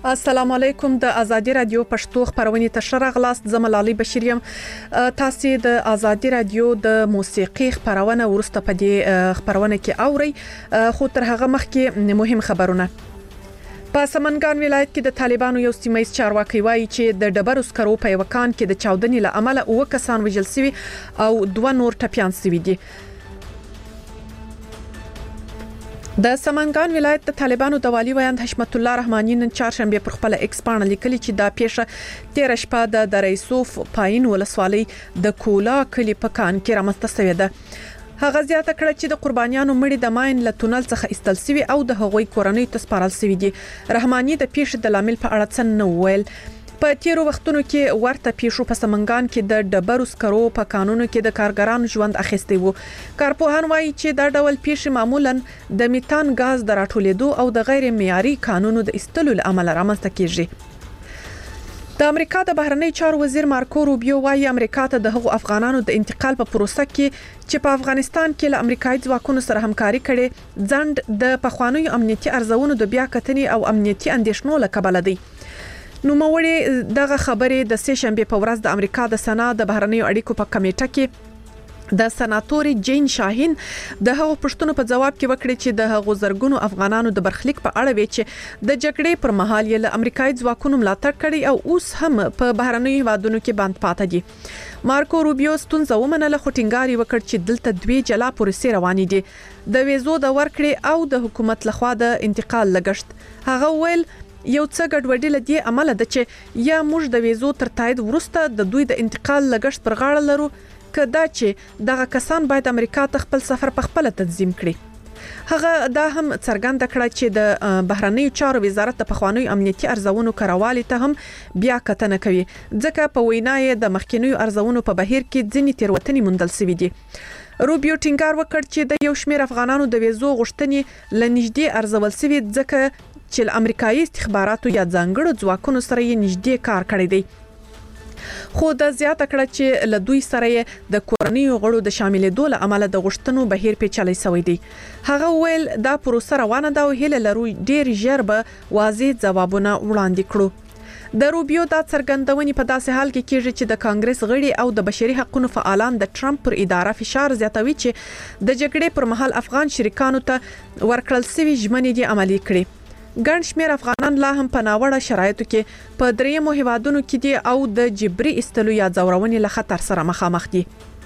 السلام علیکم. د ازادي رادیو پښتو خبرونه تشره غلاست زملالي بشریم. تاسو د ازادي رادیو د موسیقي خبرونه ورسته په دې خبرونه کې اوري، خو تر هغه مخکې مهم خبرونه. په سمنګان ولایت کې د طالبانو یو سیمایي چارواکي وایي چې د ډبرو سکرو په وکان کې د چاودنې له امله 9 کسان وژل شوي او 2 نور ټپيان شوي دي. د سمنګان ولایت د طالبانو د والي ویاند حشمت الله رحماني نن چهارشنبه پر خپل ایکس باندې لیکلي چې دا پیښه 13 شپه د دریسوف پاین ولسوالۍ د کولا کلی په کان کې رامنځته شوې ده. هغه زیاته کړه چې د قربانیانو مړي د ماین له تونل څخه ایستل شوي او د هغوی کورنۍ ته سپارل شوي دي. رحماني د پیښې د لامل په اړه څه نه ویل. په تیرو وختونو کې ورته پیښو په سمنګان کې د ډبرو سکرو په قانونو کې د کارګرانو ژوند اخیستی وو. کارپوهان وایي چې دا ډول پیښې معمولاً د میتان غاز د راټولېدو او د غیر معیاري قانونو د ایستلو له امله رامنځته کیږي. د امریکا د بهرنی چارو وزیر مارکو روبیو وایي امریکا ته د هغو افغانانو د انتقال په پروسه کې چې په افغانستان کې له امریکایي ځواکونو سره همکاري کړي ځند د پخوانیو امنیتي ارزونو د بیا کتنې او امنیتي اندېښنو له کبله دی. نو موري دغه خبره د سه شنبه په ورځ د امریکا د سنا د بهرنیو اړیکو په کمیټه کې د سناتوري جین شاهین د هغو پښتنو په جواب کې وکړي چې د هغو زرګونو افغانانو د برخلیک په اړه وی چې د جګړې پر مهال یې له امریکایي ځواکونو ملاتړ کړي او اوس هم په بهرنیو هیوادونو کې بند پاتې دي. مارکو روبیو ستونزه ومنله خو ټینګار وکړ چې دلته دوی جلا پروسې روانې دي د ویزو د ورکړې او د حکومت لخوا د انتقال لګښت. هغه ویل یو څه ګډوډي لدی عمل ده چې یا موږ د ویزو تر تایید ورسته د دوی د انتقال لګښت پر غاړه لرو کدا چې دغه کسان باید امریکا ته خپل سفر په خپل تنظیم کړي. هغه دا هم څرګنده کړه چې د بهرنیو چارو وزارت د پخوانیو امنیتي ارزونو کاروالي ته هم بیا کتنه کوي ځکه په وینای د مخکینیو ارزونو په بهیر کې ځینې تیروتنې موندل شوې دي. روبیو ټینګار وکړ چې د یو شمېر افغانانو د ویزو غوښتنې لنږدې ارزول شوې ځکه چې امریکایي استخباراتو یا ځانګړو ځواکونو سره یې نږدې کار کړی دی. خو د زیاته کړه چې له دوی سره د کورنیو غړو د شاملېدو له امله د غوښتنو بهیر پیچلی شوی دی. هغه ویل دا پروسه روانه ده او هیله لرو ډیر ژر به واضح ځوابونه وړاندې کړو. د روبیو دا څرګندونې په داسې حال کې کیږي چې د کانګرس غړي او د بشري حقوقو فعالان د ټرمپ پر اداره فشار زیاتوي چې د جګړې پر مهال افغان شریکانو ته ورکړل شوی ژمنې دي عملي کړي. ګڼ شمېر افغانان لا هم په ناوړه شرایطو کې په دریمو هیوادونو کې دي او د جبري استلو یا ځورونې له خطر سره مخامخ دي.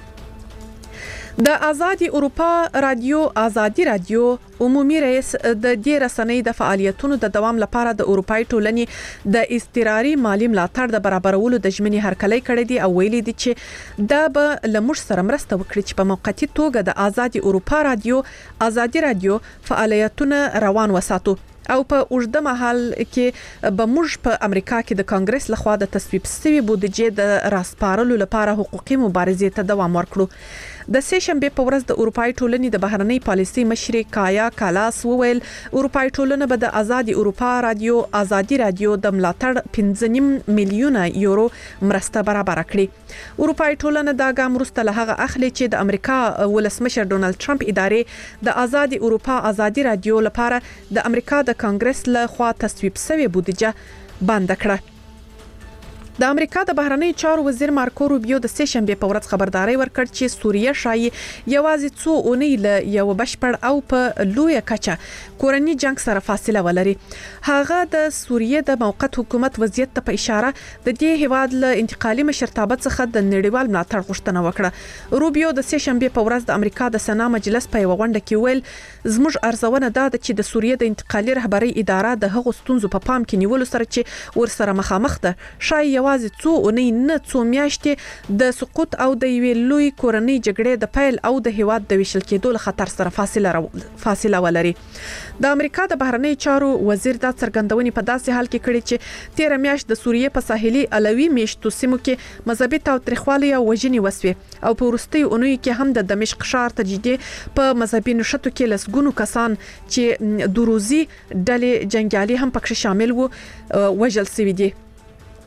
د ازادي اروپا رادیو ازادي رادیو عمومي رئیس د دې رسنۍ د فعالیتونو د دوام لپاره د اروپای ټولنې د اضطراري مالی ملاتړ د برابرولو د ژمنې هرکلی کړی دی او ویلي دي چې دا به لمر سره مرسته وکړي چې په موقتی توګه د ازادي اروپا رادیو ازادي رادیو فعالیتونه روان وساتو او په اوږده مهال کې به موږ په امریکا کې د کانګرس لخوا د تصویب شوی بودیجې د راسپارلو لپاره حقوقي مبارزې ته دوام ورکړو. د سه شنبه په ورځ د اروپای ټولنې د بهرنۍ پالیسي مشر کایا کالاس وویل اروپای ټولنه به د ازادي اروپا رادیو ازادي رادیو د ملاتړ 5.5 میلیونه یورو مرسته برابر کړي. اروپای ټولنه دا ګام وروسته له هغه اخلي چې د امریکا ولسمشر ډونالد ټرمپ ادارې د ازادي اروپا ازادي رادیو لپاره د امریکا د کانګرس له خوا تصویب شوی بودیجه بند کړه. د امریکا د بهرنی چارو وزیر مارکو روبیو د سه شنبه په ورځ خبرداري ورکړ چې سوریه شایي یوازې څو اونۍ له یو بشپړ او په لوی کچه کورنی جنگ سره فاصله ولري. هغه د سوریه د موقت حکومت وضعیت ته په اشاره د دې هیواد له انتقالي مشرتابه څخه د نړیوال ملاتړ غوښتنه وکړه. روبیو د سه شنبه په ورځ د امریکا د سنا مجلس په یو غونډه کې ویل زموږ ارزونه ده چې د سوریه د انتقالي رهبری اداره د هغو ستونزو په پام کې نیولو سره چې ورسره مخامخ ده شایي یوازې څو اونۍ نه څو میاشتې د سقوط او د یوې لوی کورنۍ جګړې د پیل او د هیواد د ویشل کېدو له خطر سره فاصله ولري. د امریکا د بهرنی چارو وزیر دا څرګندونې په داسې حال کې کړي چې 13 میاشت د سوریه په ساحلي علوي میشتو سیمو کې مذهبي تاوتریخوالي او وژنې وسوي او په وروستي اونۍ کې هم د دمشق ښار ته جدي په مذهبي نشټو کې لسګونو کسان چې دروزي ډلې جنگیالي هم پکې شامل وو وژل شوي دي.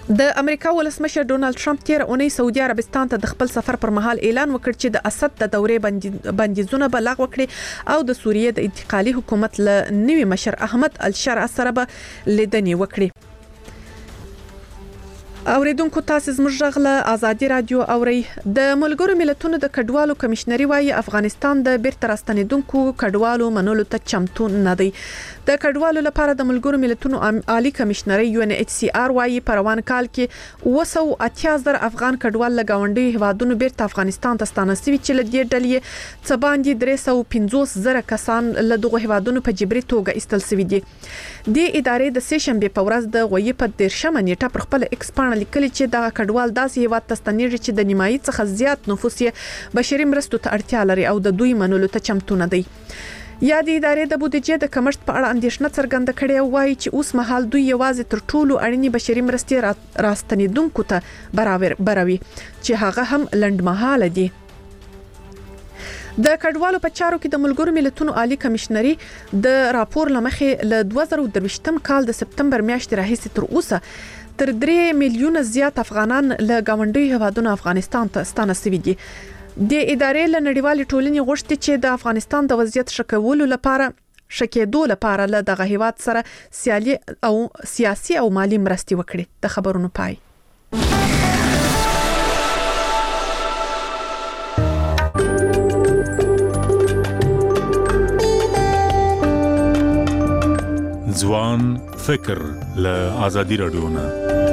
د امریکا ولسمشر ډونالد ټرمپ تیر اونۍ سعودي عربستان ته د خپل سفر پر مهال اعلان وکړ چې د اسد د دورې بندیزونه به لغوه کړي او د سوریې د انتقالي حکومت له نوي مشر احمد الشرع سره به لیدنې وکړي. اوریدونکو تاسو زموږ غږ له ازادي رادیو اوري. د ملګرو ملتونو د کډوالو کمشنري وايي افغانستان د بیرته راستنیدونکو کډوالو منلو ته چمتو نه دی. د کډوالو لپاره د ملګرو ملتونو عالی کمشنري UNHCR وايي په روان کال کې 280,000 افغان کډوال له گاونډي هوادونو بیرته افغانستان ته ستانه شوي چې له دې ډلې څخه باندې 350,000 کسان له دغه هوادونو په جبري توګه ایستل شوي دي. د ادارې د سېشنبه په ورځ د غوي په 13 نیټه پر خپل ایکس لیکلي چې دا کډوال داسې هیواد ته ستنیږي چې د نیمایي څخه زیات نفوس یې بشري مرستو ته اړتیا لري او د دوی منلو ته چمتو نه دی. یا د ادارې د بودیجې د کمښت په اړه اندېښنه څرګنده کړې او وایي چې اوس مهال دوی یوازې تر ټولو اړینې بشري مرستې راستنیدونکو ته بروي چې هغه هم لنډمهاله دي. د کډوالو په چارو کې د ملګرو ملتونو عالی کمشنري د راپور لمخې له 2023 کال د سپتمبر میاشتې راهیسې تر اوسه تر 3 میلیونه زیات افغانان له گاونډي هوادونو افغانستان ته ستانه شوي دي. د ادارې له نړیوالې ټولنې غوښتي چې د افغانستان د وضعیت شکېدو لپاره له دغه هواد سره سیاسي او مالی مرستې وکړي. د خبرونو پای. ځوان فکر له ازادي رادیو نه.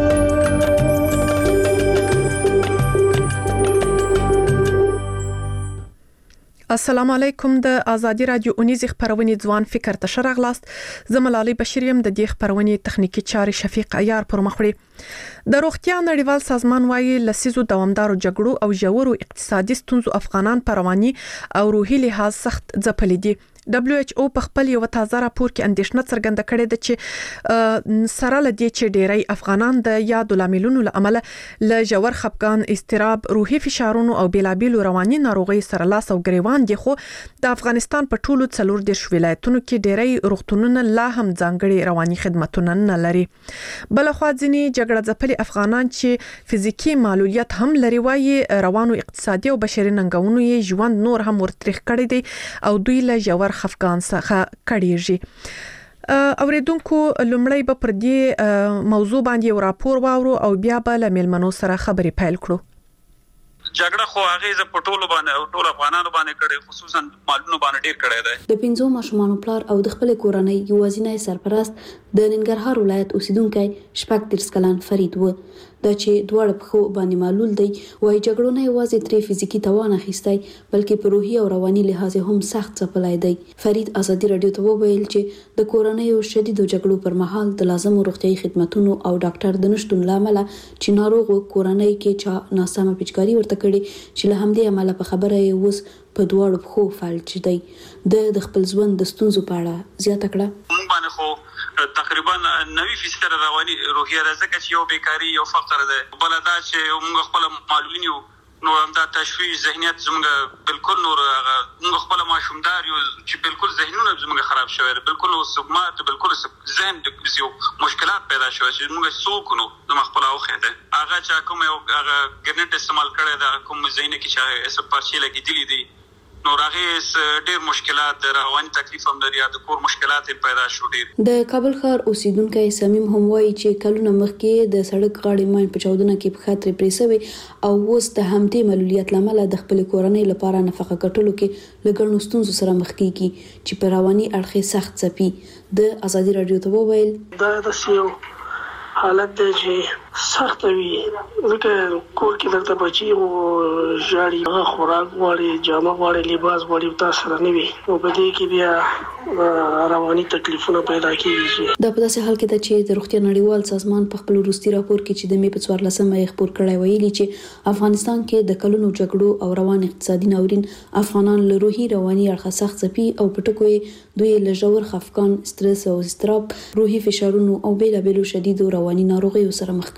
السلام علیکم. د ازادي رادیو اونیز خبرونه ځوان فکر ته شرغلاست. زملالي بشریم د دې خبرونه تخنیکی چاري شفیق عیار پر مخ وړي. د روغتیا نړیوال سازمان وايي لسیزو دوامدارو جګړو او ژورو اقتصادي ستونزو افغانان په رواني او روحي لحاظ سخت ځپلي دي. WHO په خپل یو تازه راپور کې اندېښنه څرګنده کړې ده چې سره لدی چې ډېری افغانان د یادو لاملونو له امله له ژور خپګان، اضطراب، روحي فشارونو او بیلابیلو رواني ناروغي سره لاس او ګریوان دي. خو د افغانستان په ټولو 14 ولایتونو کې ډېری روغتونونه لا هم ځانګړي رواني خدماتونه نه لري. بلخوا ځینې جګړه ځپلي افغانان چې فزیکی معلولیت هم لري وايي روانو اقتصادي او بشري ننګونو یې ژوند نور هم ورتریخ کړی دی او دوی له ژور خفقان څخه کړيږي. اوریدونکو لومړی به پر دې موضوع باندې یو راپور واورو او بیا به له ملمنو سره خبرې پیل کړو. جګړه خو هغه په ټولو باندې او ټول افغانانو باندې کړي، خصوصا مالونو باندې ډیر کړي دی. د 5 ماشومان پلار او د خپل کورنۍ یوازینی سرپرست د ننګرهار ولایت اوسیدونکو شپږ 30 کلن فرید و. دا چې دواړه په خو باندې معلول دی وای جګړو نه یوازې تر فزیکی توان اخیستی بلکې په روحي او رواني لحاظ هم سخت ځپلای دی. فرید ازادي رادیو ته وویل چې د کورنۍ او شدیدو جګړو پر مهال د لازمو روغتيایي خدماتونو او ډاکټر د نشټون لامل چې ناروغ کورنۍ کې چا ناسمه پچکاری ورته کړي چې له همدې عمله په خبره یې اوس په دواړو خو فالج دی. د خپل ژوند د ستونزو په اړه زیاته کړه. موږ باندې خو تقریبا 90% رواني روحي راځي چې یو بیکاری یو فقر ده. بل دا چې موږ خپل معلولین یو نو دا تشویش ذهنیت زموږ بالکل نور موږ خپل ماشومدار یو چې بالکل ذهنونه زموږ خراب شوی دی، بالکل سقمات، بالکل ذهن د یو مشکلات پیدا شوی چې موږ څوک نو د خپل اوخه ده هغه چې کوم یو هغه ګرنټ استعمال کړی دا کوم ذهن کې چې اس پارچې لګیدلې دي نو راغې ډېر مشکلات رواني تکلیف هم لري، د کور مشکلات پیدا شو ډېر. د کابل ښار اوسیدونکو صمیم هم وایي چې کلونه مخکې د سړک غاړې ماین په چاودنه کې په خاطر پریسوي او اوس د همدې معلولیت لامل د خپل کورنۍ لپاره نفقه ګټلو کې لګړنو ستونزو سره مخ کیږي چې په رواني اړخ سخت ځپي. د ازادي رادیو ته وویل دا د سیو حالت دی چې سخت وي ځکه کور کې درته بچي او ژاړي، هغه خوراک غواړي، جامه غواړي، لباس غواړي، تاسو سره نه وي او په دې کې بیا رواني تکلیفونه پیدا کیږي. دا په داسې حال کې ده چې د روغتیا نړیوال سازمان په خپل وروستي راپور کې چې د می په 14مه خبر کړی ویلي چې افغانستان کې د کلونو جګړو او روان اقتصادي ناورین افغانان له روحي رواني اړخه سخت ځپي او په ټکو دوی له ژور خفقان، استرس او اضطراب، روحي فشارونو او بیلابیلو شدیدو رواني ناروغیو سره مخ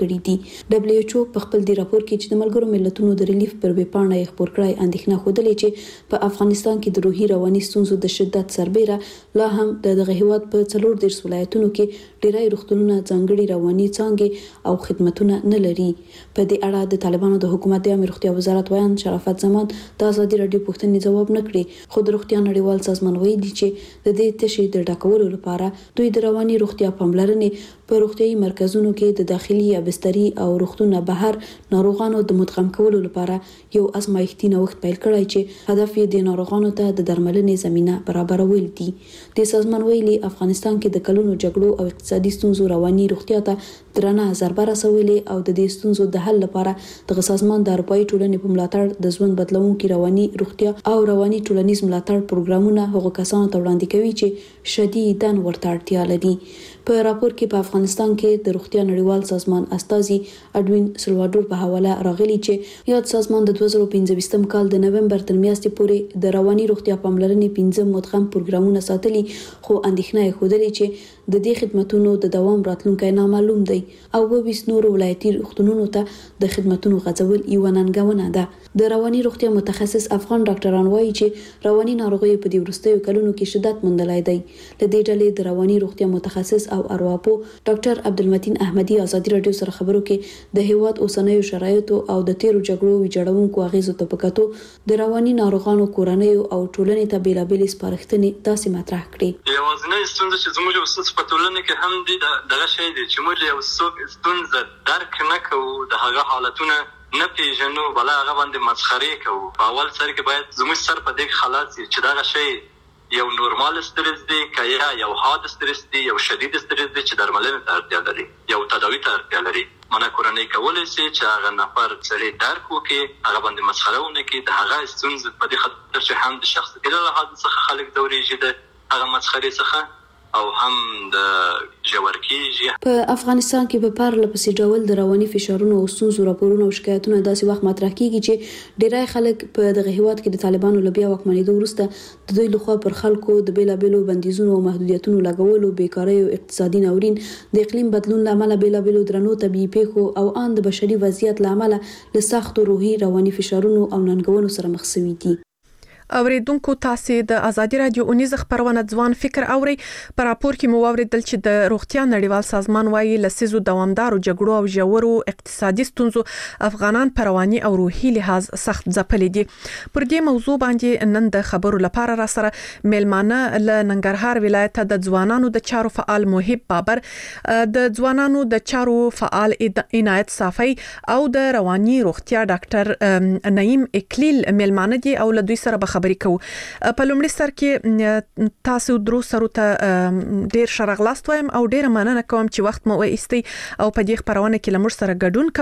کړي دي. دبليو ایچ او په خپل دی راپور کې چې د ملګرو ملتونو د ریلیف پر ویبپاڼه خبر کړای اندېښنه خوده چې په افغانستان کې د روحي رواني ستونزو د شدت سربېره لا هم دغه هیواد په 14 ولایتونو کې ډیری روغتونونه ځانګړي رواني څانګې او خدماتونه نه لري. په دې اړه د طالبانو د حکومت د روغتیا وزارت وایي شرافت زمان د ازادي رادیو پوښتنې جواب نه کړي، خو د روغتیا نړیوال سازمان وایي چې د دې تشې د ډاکولو لپاره دوی د رواني روغتیا پاملرنې په روغتيایي مرکزونو کې د داخلي یا بستري او روغتونه بهر ناروغانو د مدغم کولو لپاره یو ازمایښتي نوښت پیل کړی چې هدف یې د ناروغانو ته د درملنې زمينه برابرول دي. د سازمان ویلي افغانستان کې د کلونو جګړو او اقتصادي ستونزو رواني روغتیا ته درنه ضربه رسولې او د دې ستونزو د حل لپاره د سازمان د اروپאי ټولنې په ملاتړ د ژوند بدلونکو رواني روغتیا او رواني ټولنیز ملاتړ پروګرامونه هغو کسانو ته وړاندې کوي چې شدیداً ورته اړتیا لري. په راپور کې په افغانستان کې د روغتیا نړیوال سازمان استازي اډوین سلوادور په حواله راغلي چې یاد سازمان د 2015 کال د نومبر تر میاشتې پورې د رواني روغتیا پاملرنې 15 مدغم پروګرامونه ساتلي، خو اندېښنه یې خوده چې د دې خدماتونو د دوام راتلونکي نامعلوم دی او 22 نور ولایتي روغتونونو ته د خدماتونو غځول یو ننګونه ده. د رواني روغتیا متخصص افغان ډاکټران وایي چې رواني ناروغي په دې وروستیو کلونو کې شدت موندلای دی. لدې ډلې د رواني روغتیا متخصص او ارواپو ډاکټر عبدالمتین احمدي ازادي رادیو سره خبرو کې د هیواد اوسنیو شرایطو او د تیرو جګړو ویجاړونکو اغیزو ته پکاتو د رواني ناروغانو کورنیو او ټولنې ته بیلابېل سپارښتنې داسې مطرح کړې. یوازینی ستونزه چې زموږ اوسه په ټولنه کې هم دي دغه شی دی چې موږ یو څوک ستونزه درک نه کوو، د هغه حالتونه نه پیژنو، بل هغه باندې مسخري کوو. په اول سر کې باید زموږ سر په دې خلاص چې دغه شی یو نورمال استرس دی که یو حاد استرس دی، یو شدید استرس دی چې درملنې ته اړتیا لري، یو تداوی ته اړتیا لري. منه کورنۍ کولی شي چې هغه نفر سړی درک وکړي، هغه باندې مسخره ونه کړي، د هغه ستونزې په دې خاطر چې هم د شخصیت له لحاظ څخه خلک ځورېږي د هغه مسخرې څخه او هم د ژور کېږي. په افغانستان کې په پرله پسې ډول د رواني فشارونو او ستونزو راپورونه او شکایتونه داسې وخت مطرح کیږي چې ډیری خلک په دغه هیواد کې د طالبانو له بیا واکمنېدو وروسته د دوی لخوا پر خلکو د بیلابېلو بندیزونو او محدودیتونو لګولو، بیکارۍ او اقتصادي ناورین، د اقلیم بدلون له امله بیلابېلو درنو طبیعي پیښو او ان د بشري وضعیت له امله له سختو روحي رواني فشارونو او ننګونو سره مخ شوي دي. اوریدونکو تاسو د ازادي رادیو اونیز خبرونه ځوان فکر اوري. په راپور کې مو اوریدل چې د روغتیا نړیوال سازمان وایي لسیزو دوامدارو جګړو او ژورو اقتصادي ستونزو افغانان په رواني او روحي لحاظ سخت ځپلي دي. پر دې موضوع باندې نن د خبرو لپاره را سره میلمانه له ننګرهار ولایت د ځوانانو د چارو فعال محب بابر، د ځوانانو د چارو فعال عنایت صافی او د رواني روغتیا ډاکټر نعیم اکلیل میلمانه دي او له دوی سره خبرې کوو. په لومړي سر کې تاسو درو سره ته ډیر شرغلاست وایم او ډیر مننه کوم چې وخت مو وایستی او په دې خبرونه کې لمر سره ګډون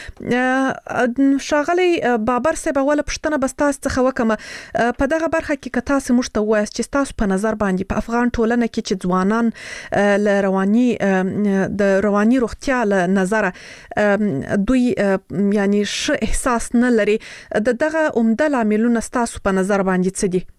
کوي. شاغلی بابر صاحب اوله پښتنه بس تاسو څخه وکم په دغه برخه کې تاسو مشته وایي چې تاسو په نظر باندې په افغان ټولنه کې چې ځوانان ل رواني د رواني روغتیا له نظر دوی یعنی ش احساس نه لري، دغه عمده عاملونه تاسو په نظر باندې څه دي؟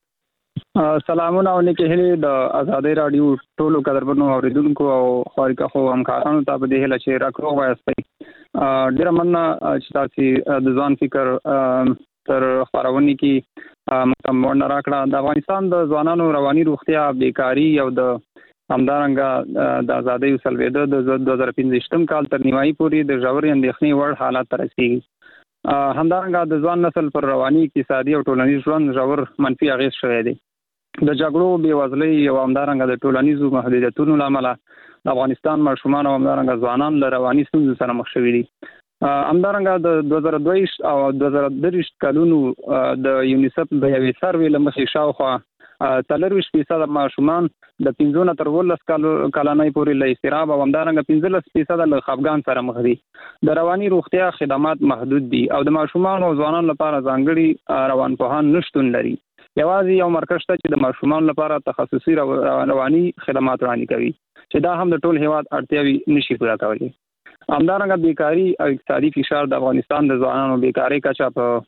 سلامونه او نیکه هلي د ازادي رادیو ټولو قدرمنو اوریدونکو او خارقه خو همکارانو ته په دې هله چې راکړو وایي ډیر مننه چې تاسو د ځوان فکر تر خبرونه کې مکمل راکړه. د افغانستان د ځوانانو رواني روغتیا، بیکاری او د همدارنګه د ازادي وسلويده د 2015 کال تر نیمایي پورې د ژور اندېښنې وړ حالت ته رسیدي. همدارنګه د ځوان نسل پر رواني، اقتصادي او ټولنیز ژوند ژور منفي اغیز شوی دی. د جګړو، بېوزلۍ او همدارنګه د ټولنیزو محدودیتونو له امله د افغانستان ماشومان او همدارنګه ځوانان له رواني ستونزو سره مخ شوي دي. همدارنګه د 2022 او 2023 کلونو د یونیسف د یوې سروې له مخې شاوخوا 43% ماشومان د 15 تر 18 کلنۍ پورې له اضطراب او همدارنګه 15% له خفګان سره مخ دي. د رواني روغتیا خدمات محدود دي او د ماشومان او ځوانانو لپاره ځانګړي روانپوهان نشټون لري. یوازې یو مرکز شته چې د ماشومان لپاره تخصصي رواني خدمات وړاندې کوي چې دا هم د ټول هیواد اړتیاوې نشي پوره کولی. همدارنګه بیکاری او اقتصادي فشار د افغانستان د ځوانانو بیکاری کچه په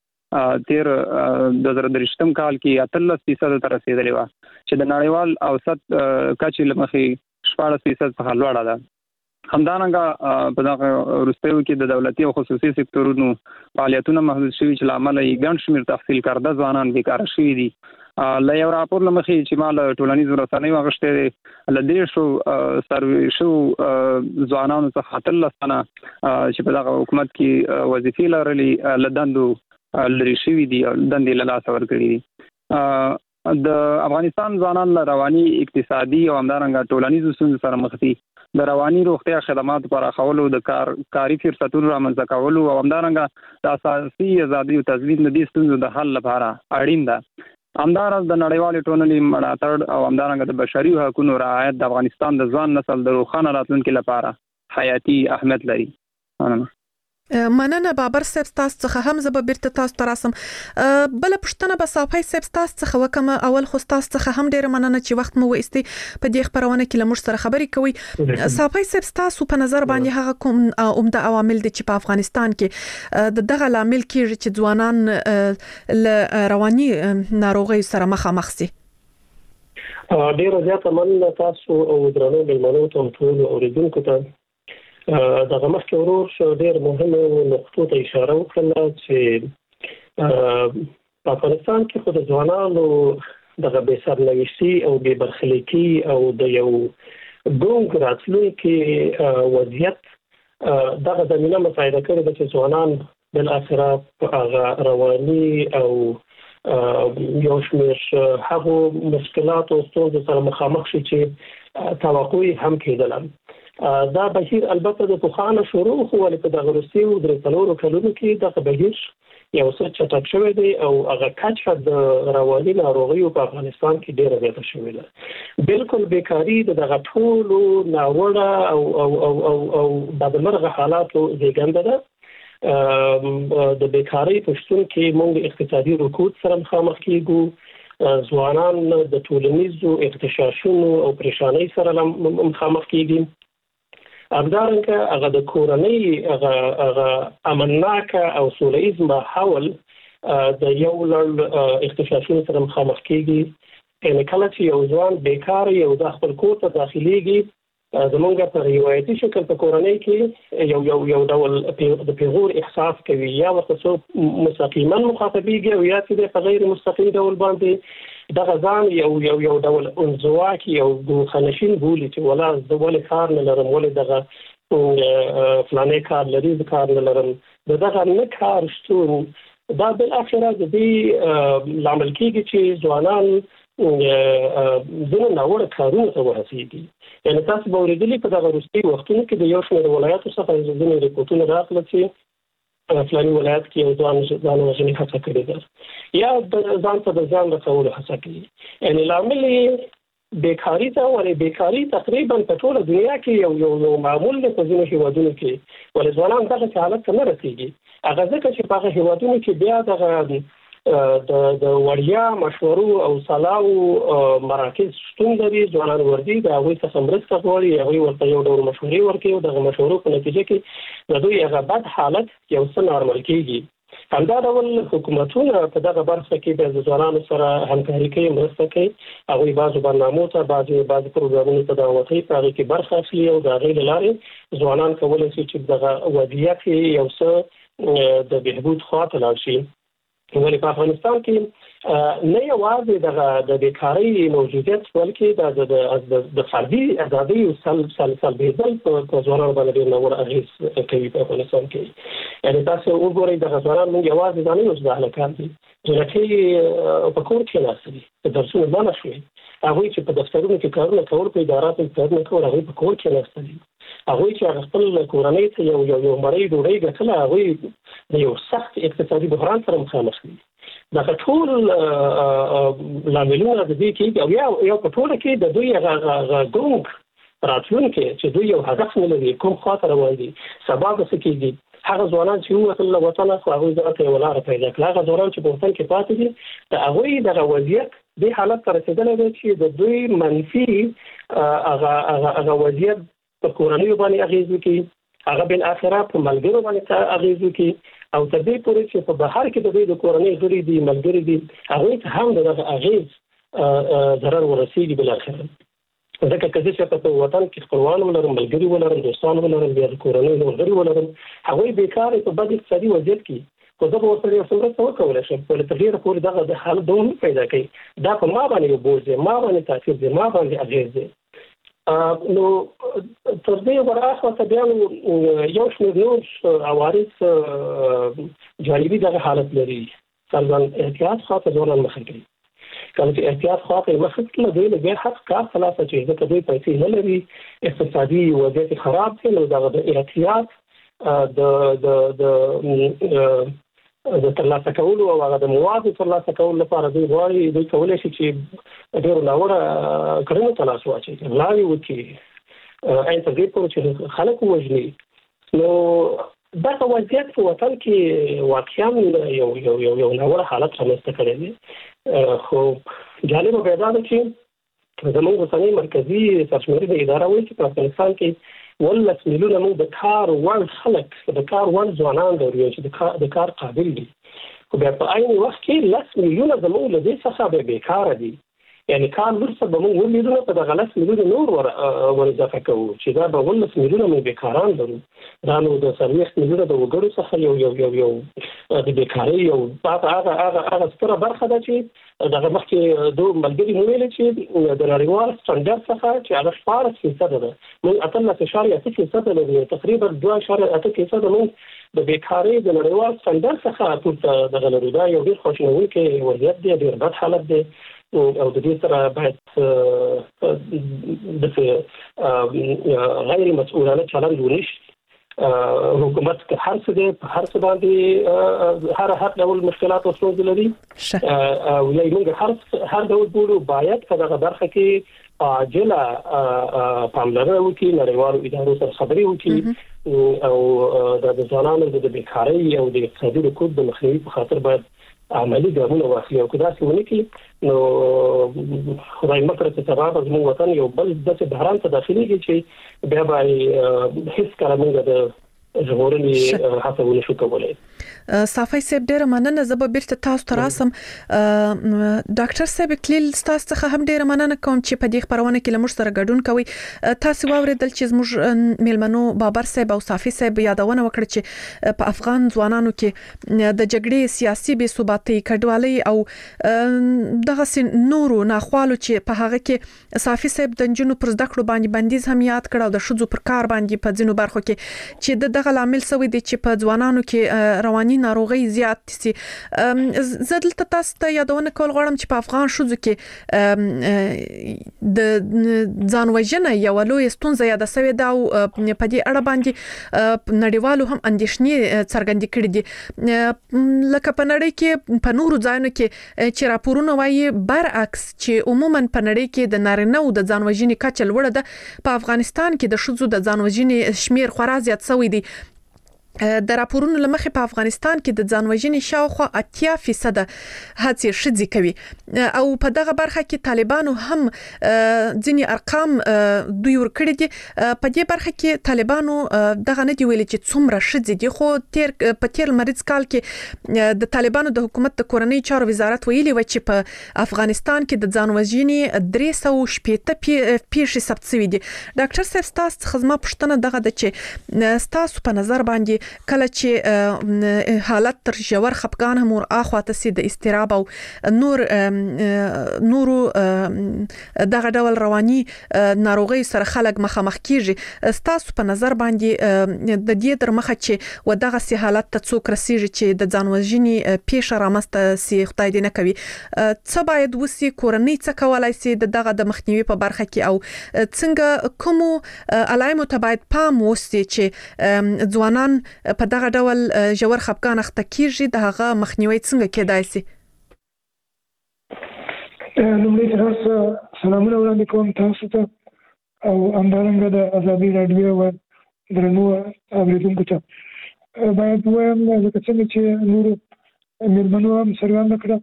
2023 کال کې 13% ته رسیدلې و چې د نړیوال اوسط کچې له مخې 14% څخه لوړه ده. همدارنګه په دغه وروستیو کې د دولتي او خصوصي سکتورونو فعالیتونه محدود شوي چې لامل یې ګڼ شمېر تحصیل کرده ځوانان بیکاره شوي دي. له یو راپور له مخې چې ما له ټولنیزو رسنیو اخیستی دی له 150 سروې شوو ځوانانو څخه 13 تنه چې په دغه حکومت کې وظیفې لرلې له دندو لرې شوي دي او دندې له لاسه ورکړي دي. د افغانستان ځوانان له رواني اقتصادي او همدارنګه ټولنیزو ستونزو سره مخ دي. د رواني روغتیا خدماتو پراخولو د کاري فرصتونو رامنځته کولو او همدارنګه د اساسي ازادي او تضمین د دې ستونزو د حل لپاره اړین ده. همدارنګه د نړیوالې ټولنې ملاتړ او همدارنګه د بشري حقوقو رعایت د افغانستان د ځوان نسل د روښانه راتلونکي لپاره حیاتي اهمیت لري. مننه بابر صاحب، تاسو څخه هم زه به بیرته تاسو ته راسم. بل پښتنه به صافي صاحب تاسو څخه وکم. اول خو تاسو څخه هم ډیره مننه چې وخت مو وایستي په دې خبرونه کې لمر سره خبرې کوي. صافي صاحب تاسو په نظر باندې هغه کوم عمده عوامل دي چې په افغانستان کې دغه لامل کېږي چې ځوانان له رواني ناروغي سره مخامخ شي؟ ډیره زیاته مننه تاسو او درنو مېلمنو ته ټول اوریدونکو ته. دغه مخکې ورور ډېر مهمه نقطو ته اشاره وکړه چې په افغانستان کې خو د ځوانانو دغه بې سرنوشتي او بې برخلیکي او د یو ګونګ راتلونکي وضعیت دغه زمینه مساعده کړې ده چې ځوانان بالاخره په هغه رواني او یو شمېر هغو مشکلاتو او ستونزو سره مخامخ شي چې توقع هم کېدله. دا بهیر البته د پخوانه شروع خو ولې په دغه وروستیو 3 کلونو کې دغه بهیر یو څه چټک شوی دی او هغه کچه د رواني ناروغیو په افغانستان کې ډېره زیاته شوې ده. بالکل بیکاري دغه ټولو ناوړه او بدمرغه حالاتو زیږنده ده. د بیکارۍ په شتون کې موږ اقتصادي رکود سره مخامخ کیږو. ځوانان د ټولنیزو اغتشاشونو او پریشانۍ سره مخامخ کیږي. همدارنګه هغه د کورنۍ هغه امنناکه او سولیز ماحول د یو لړ اغتشاشونو سره مخامخ کیږي. یعنې کله چې یو ځوان بیکار یو د خپل کور ته داخليږي زمونږ په روایتي شکل په کورنۍ کې یو ډول د پیغور احساس کوي یا ورته مستقیما مخاطبيږي او یا چې په غیر مستقیم ډول باندې دغه ځان یو ډول انزواکي او خنشین بولي چې ولا د ولې کار نه لرم ولې دغه فلانې کار لري د کار نه لرم دغه نه کار شتون دا بل اخره د دې لامل کېږي چې ځوانان ځینې ناوړه کارونه ته ورسېږي. یعنې تاسو به اورېدلي په دغه وروستي وختونو کې د یو شمېر ولایاتو څخه ځینې ریپورټونه راغله چې فلاني ولایت کې یو ځان وژنې هڅه کړې ده یا ځان ته د ځان رسولو هڅه کوي. یعنې لامل یې بیکاري ته ولې بیکاري تقریبا په ټوله دنیا کې یو معمول دی په ځینو هیوادونو کې ولې ځوانان دغه حالت ته نه رسېږي. هغه ځکه چې په هغه هیوادونو کې بیا دغه د وړیا مشورو او صلاحو مراکز شتون لري. ځوانان ورځي د هغوی څخه مرسته غواړي، هغوی ورته یو ډول مشورې ورکوي او دغه مشورو په نتیجه کې د دوی هغه بد حالت یو څه نارمل کېږي. همدا ډول حکومتونه په دغه برخه کې د ځوانانو سره همکاري کوي، مرسته کوي. هغوی بعضو برنامو ته بعضې پروګرامونو ته دعوت کوي، په هغې کې برخه اخلي او د هغې له لارې ځوانان کولی شي چې دغه وضعیت یو څه د بهبود خواته لاړ شي. ولې په افغانستان کې نه یوازې د بیکارۍ موجودیت بلکې د فردي ازادۍ سلبېدل په ځوانانو باندې ډېر ناوړه اغېز کوي په افغانستان کې. یعنې تاسو وګورئ دغه ځوانان موږ یوازې دا نه یو چې د هلکان دي، جنکۍ په کور کې ناستې دي، د درسونو منع شوې. هغوی چې په دفترونو کې کارونه کول، په اداراتو کې کارونه کول، هغوی په کور کې ناستې دي. هغوی چې هغه خپل کورنۍ ته یو مړۍ ډوډۍ ګټله، هغوی د یو سخت اقتصادي بحران سره مخامخ دي. دغه ټول لاملونه د دې کې او یو په ټوله کې د دوی هغه ګونګ راتلونکی چې دوی یو هدف نه لري، کوم خواته روان دي، سبا به څه کېږي. هغه ځوانان چې ووتل له وطنه خو هغوی ځان ته یوه لاره پیدا کړه. هغه ځوانان چې په وطن کې پاتې دي د هغوی دغه وضعیت دې حالت ته رسېدلی دی چې د دوی منفي هغه وضعیت په کورنیو باندې اغېز وکړي، هغه بالاخره په ملګرو باندې اغېز وکړي او تر دې پورې چې په بهر کې د دوی د کورنۍ غړي دي، ملګري دي، هغوی ته هم دغه اغېز ضرر ورسېږي بالاخره. ځکه که زه په وطن کې خپلوان ولرم، ملګري ولرم، دوستان ولرم، بیا کورنۍ ملګري ولرم، هغوی بیکاره په بد اقتصادي وضعیت کې خو زه به ورسره یو څه مرسته وکولی شم، خو تر ډېره پورې دغه د حالت دوام پیدا کوي. دا په ما باندې یو بوج دی، ما باندې تاثیر دی، ما باندې اغېز دی. نو تر دې ورهاخوا بیا یو شمېر نور عوارض جانبي دغه حالت لري. څرګند احتیاط خواته ځوانان مخه کوي. کله چې احتیاط خواته مخه کړي دوی له بیا هڅه کار خلاصه چې ځکه دوی پیسې نه لري، اقتصادي وضعیت خراب دی، نو دغه د احتیاط د ترلاسه کولو او هغه د موادو ترلاسه کولو لپاره دوی غواړي دوی کولی شي چې ډېرو ناوړه کړنو ته لاس واچوي، غلاوې وکړي، عین تر دې پورې چې خلک ووژني. نو دغه وضعیت په وطن کې واقعا یو ناوړه حالت رامنځته کړی دی. خو جالبه پیدا ده چې زموږ اوسنۍ مرکزي سرشمېرنې اداره وایي چې په افغانستان کې 11 میلیونه موږ د کار وړ خلک، د کار وړ ځوانان لرو چې د کار قابل دي، خو بیا په عین وخت کې 10 میلیونه زموږ له دې څخه بیکاره دي. یعنې کال وروسته به موږ 9 میلیونه په دغه 10 میلیونه نور ور اضافه کوو چې دا به 11 میلیونه موږ بیکاران لرو. دا نو د 40 میلیونه د وګړو څخه یو د بیکارۍ یو هغه ستره برخه ده چې دغه مخکې دوه ملګري مو ویل چې د نړیوال سټنډرډ څخه چې هغه 14% ده، موږ 18.8% لرو، تقریبا 2.8% موږ د بیکارۍ د نړیوال سټنډرډ څخه پورته دغه لرو. دا یو ډېر خواشینونکی وضعیت دی، ډېر بد حالت دی او د دې سره باید د غیر مسؤلانه چلند ونه شي. حکومت که هر څه دی په هر څه باندې هر ډول مشکلات او ستونزې لري او یا موږ هر ډول بولو باید په دغه برخه کې عاجله پاملرنه وکړي، نړیوالو ادارو سره خبرې وکړي او د ځوانانو د بیکارۍ او د اقتصادي رکود د مخنیوي په خاطر باید عملی ګامونه واخلي. او که داسې ونه کړي نو خدای مکړه چې سبا به زموږ وطن یو بل داسې بحران ته داخلېږي چې بیا به هېڅ کله موږ د ژغورنې هڅه ونه شو کولی. صافی صاحب ډیره مننه. زه به بیرته تاسو ته راسم. ډاکټر صاحب کلیل تاسو څخه هم ډیره مننه کوم چې په دې خبرونه کې لمر سره ګډون کوي. تاسو واوریدل چې زموږ میلمنو بابر صاحب او صافی صاحب یادونه وکړه چې په افغان ځوانانو کې د جګړې سیاسي بې ثباتۍ کډوالۍ او دغه نورو ناخوالو چې په هغه کې صافی صاحب د جنونو پر زده کړو باندې بندیز هم یاد کړ او د شذو پر کار باندې په ځینو برخو کې چې دغه لامل سوی دی چې په ځوانانو کې رواني ناروغي زیات سي. زه دلته تاسو ته یادونه کول غواړم چې په افغان شذو کې د ځان وژنه یو لوی ستونزه یاد سوی دا او په دې اړه باندې نړیوالو هم اندېښنې څرګندې کړې دي. لکه په نړۍ کې په نورو ځایونو کې چې راپورونه وایي برعکس چې عموما په نړۍ کې د نارینه او د ځان وژنې کچه لوړه ده، په افغانستان کې د شذو د ځان وژنې شمیر خورا زیات سوی دی. د راپورونو لمخې په افغانستان کې د ځان وژنې شاوخوا 80% هڅې ښځې کوي او په دغه برخه کې طالبانو هم ځینې ارقام دوی ورکړي دي. په دې برخه کې طالبانو دغه نه دی ویلي چې څومره ښځې دي، خو په تیر لمریز کال کې د طالبانو د حکومت د کورنۍ چارو وزارت ویلي و چې په افغانستان کې د ځان وژنې 360 پیښې ثبت شوې دي. ډاکټر صاحب تاسو څخه زما پوښتنه دغه ده چې تاسو په نظر باندې کله چې حالت تر ژور خپګان هم اخواته سي د استراب او نورو دغه ډول رواني ناروغي سره خلک مخامخ کیږي، تاسو په نظر باندې د دې تر مخه چې و دغه سي حالت ته څوک رسیږي چې د ځان وژنې پیښه رامسته سي خدای دې نه کوي، څه باید وسی کورنۍ څه کولای سي دغه د مخنیوي په برخه کې او څنګه کوم علایمو ته باید پام وسی چې ځوانان په دغه ډول ژور خپګان اخته کیږي، د هغه مخنیوي څنګه کېدای شي؟ لومړی تاسو سلامونه وړاندې کوم تاسو ته او همدارنګه د ازادي راډیو او درنو اوریدونکو ته. باید وایم لکه څنګه چې نور میرمنو هم څرګنده کړه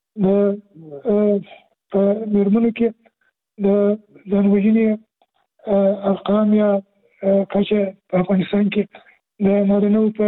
په میرمنو کې د ځان وژنې ارقام یا کچه په افغانستان کې د نارینه‌وو په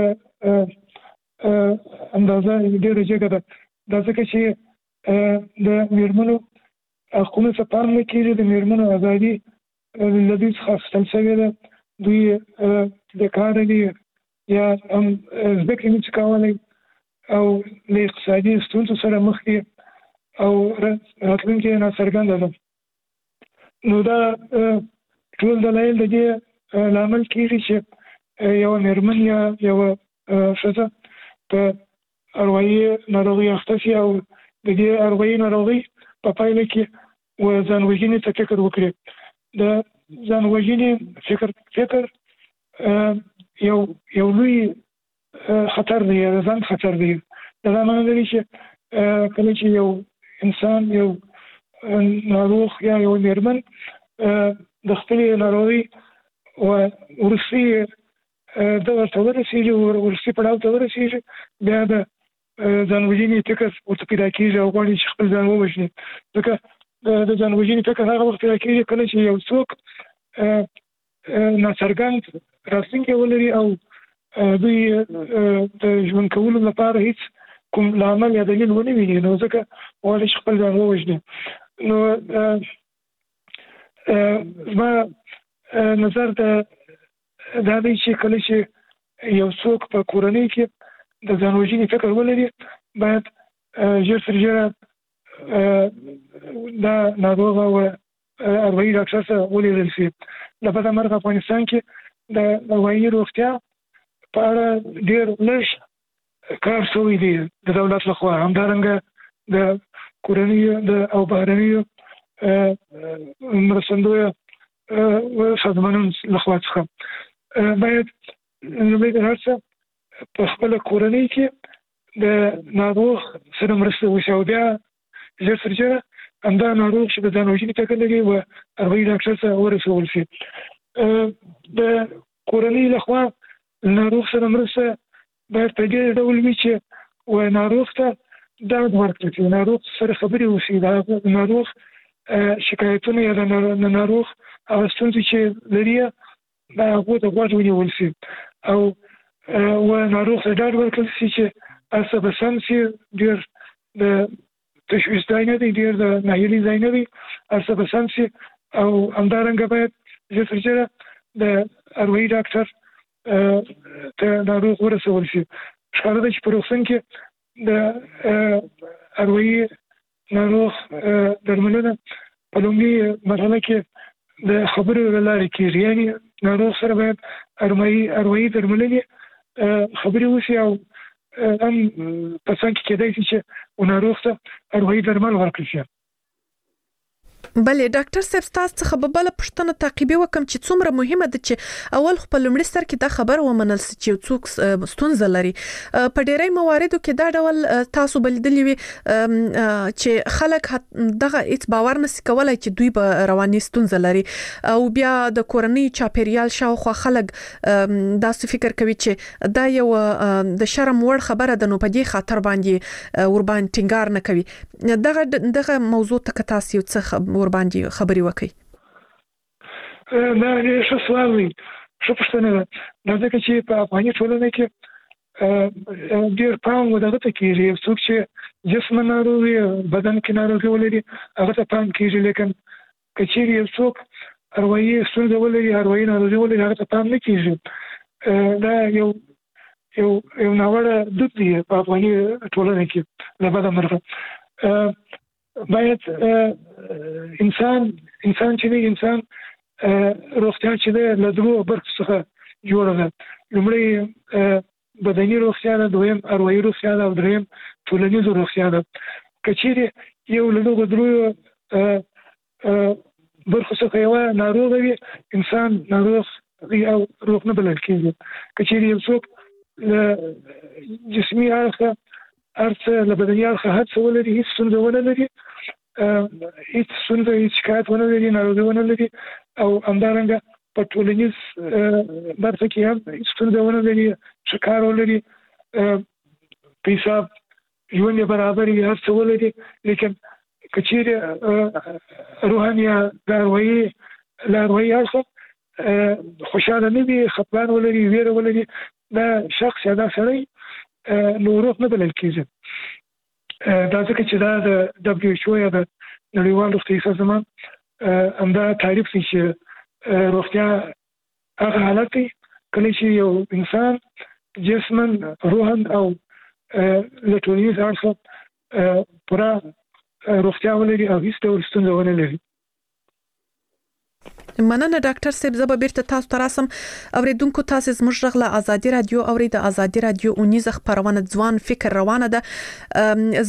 اندازه ډېره جګه ده. دا ځکه چې د میرمنو حقونو ته پام نه کېږي، د میرمنو ازادي الذي خاصة سوينا دوی د کار دي یا هم ځکه چې کولای او له اقتصادي ستونزو سره مخ دي او راتلونکي نه څرګنده ده. نو دا ټول دلایل د دې لامل کېږي چې یو مېرمن یا یو ښځه په اروایي ناروغي اخته شي او د دې اروایي ناروغي په پایله کې ځان وژنې ته فکر وکړي. د ځان وژنې فکر یو لوی خطر دی، ځان خطر دی. دا معنی لري چې کله چې یو انسان یو ناروغ یا یو مېرمن د خپلې ناروغي وروستي دغه ته ورسېږي، وروستي پړاو ته ورسېږي، بیا د ځان وژنې فکر ورته پیدا کېږي او غواړي چې خپل ځان ووژني. ځکه د ځان وژنې فکر هغه وخت پیدا کېږي کله چې یو څوک ناڅرګند راتلونکی ولري او دوی د ژوند کولو لپاره هیڅ کوم لامل یا دلیل ونه ویني، نو ځکه غواړي چې خپل ځان ووژني. نو زما نظر دا دی چې کله چې یو څوک په کورنۍ کې د ځان وژنې فکر ولري باید ژر تر ژره دا ناروغ او اروایي ډاکټر سره ولیدل شي. د بدمرغه افغانستان کې د اروایي روغتیا په اړه ډېر لږ کار شوی دی د دولت لخوا، همدارنګه د کورنیو او بهرنیو مرستندویه سازمانونو لخوا څخه باید لومړی د هر څه په خپله کورنۍ کې د ناروغ سره مرسته وشي او بیا ژر تر ژره همدا ناروغ چې د ځان وژنې فکر لري و اروایي ډاکټر ته ورسول شي. د کورنۍ لخوا ناروغ سره مرسته باید په دې ډول وي چې ناروغ ته ډاډ ورکړي، چې ناروغ سره خبرې وشي، د ناروغ شکایتونه یا د ناروغ هغه ستونزې چې لري د هغو ته غوږ ونیول شي او ناروغ ته ډاډ ورکړل شي چې هر څه به سم شي. ډېر د تشویش ځای نه دی، ډېر د ناهیلي ځای نه دی، هر څه به سم شي. او همدارنګه باید ژر تر ژره د اروایي ډاکټر ته ناروغ ورسول شي. ښکاره ده چې په روغتون کې د اروایي ناروغ درملنه په لومړي مرحله کې د خبرو له لارې کېږي، یعنې ناروغ سره باید اروایي درملنې خبرې وشي او هم په څنګ کې کېدای شي چې ناروغ ته اروایي درمل ورکړل شي. بله ډاکټر صاحب، تاسو څخه به بله پوښتنه تعقیبي وکم چې څومره مهمه ده چې اول خو په لومړي سر کې دا خبر ومنل شي چې څوک ستونزه لري. په ډېری مواردو کې دا ډول تاسو بلیدلی وي چې خلک دغه هیڅ باور نشي کولای چې دوی به رواني ستونزه لري او بیا د کورنۍ چاپیریال شاوخوا خلک داسې فکر کوي چې دا یو د شرم وړ خبره ده، نو په دې خاطر باندې ورباندې ټینګار نه کوي. دغه موضوع ته که تاسو څه ورباندې خبرې وکړي. دا ښه سوال دی، ښه پوښتنه ده. دا ځکه چې په افغاني ټولنه کې ډېر پام دغه ته کېږي. یو څوک چې جسمه ناروغي بدن کې ناروغي ولري هغه ته پام کېږي، لیکن که چېرې یو څوک اروایي ستونزه ولري، اروایي ناروغي ولري، هغه ته پام نه کېږي. دا یو ناوړه دود دی په افغاني ټولنه کې له بده مرغه. باید انسان چې دی، انسان روغتیا چې دی له دوو برخو څخه جوړه ده. لومړی بدني روغتیا ده، دویم اروایي روغتیا ده او دریم ټولنیزه روغتیا ده. که چېرې یو له دغو دریو برخو څخه یوه ناروغه وي، انسان ناروغ او روغ نه بلل کېږي. که چېرې یو څوک له جسمي اړخه هر څه، له بدني اړخه هر څه ولري، هیڅ ستونزه ونه لري، هیڅ ستونزه، هیڅ شکایت ونه لري، ناروغي ونه لري، او همدارنګه په ټولنیز برخه کې هم هیڅ ستونزه ونه لري، ښه کار ولري، په حساب ژوند یې برابر وي، هر څه ولري، لیکن که چېرې روحاً یا د اروایي اړخه خوشحاله نه وي، خفګان ولري، ویره ولري، دا شخص یا دا سړی نو روغ نه بلل کېږي. دا ځکه چې دا د WHO یا د نړیوال روغتیايي سازمان همدا تعریف دی چې روغتیا هغه حالت دی کله چې یو انسان جسمن روحن او له ټولنیز اړخه پوره روغتیا ولري او هیڅ ډول ستونزه ونه لري. مننه ډاکټر صاحب. زه به بیرته تاسو ته راسم. اوریدونکو تاسو زموږ غږ له آزادي رادیو اوري. د آزادي رادیو اونیزه خبرونه ځوان فکر روانه ده.